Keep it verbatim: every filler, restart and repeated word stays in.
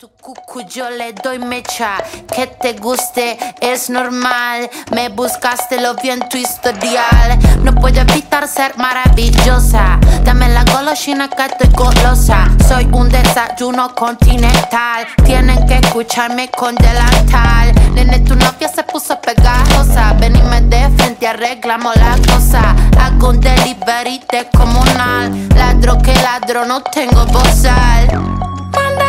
tu cucu yo le doy mecha. Que te guste es normal. Me buscaste, lo vi en tu historial. No puedo evitar ser maravillosa. Dame la golosina que estoy golosa. Soy un desayuno continental. Tienen que escucharme con delantal. Nene, tu novia se puso pegajosa. Venime de frente, arreglamos la cosa. Hago un delivery descomunal. Ladro que ladro, no tengo bozal. Manda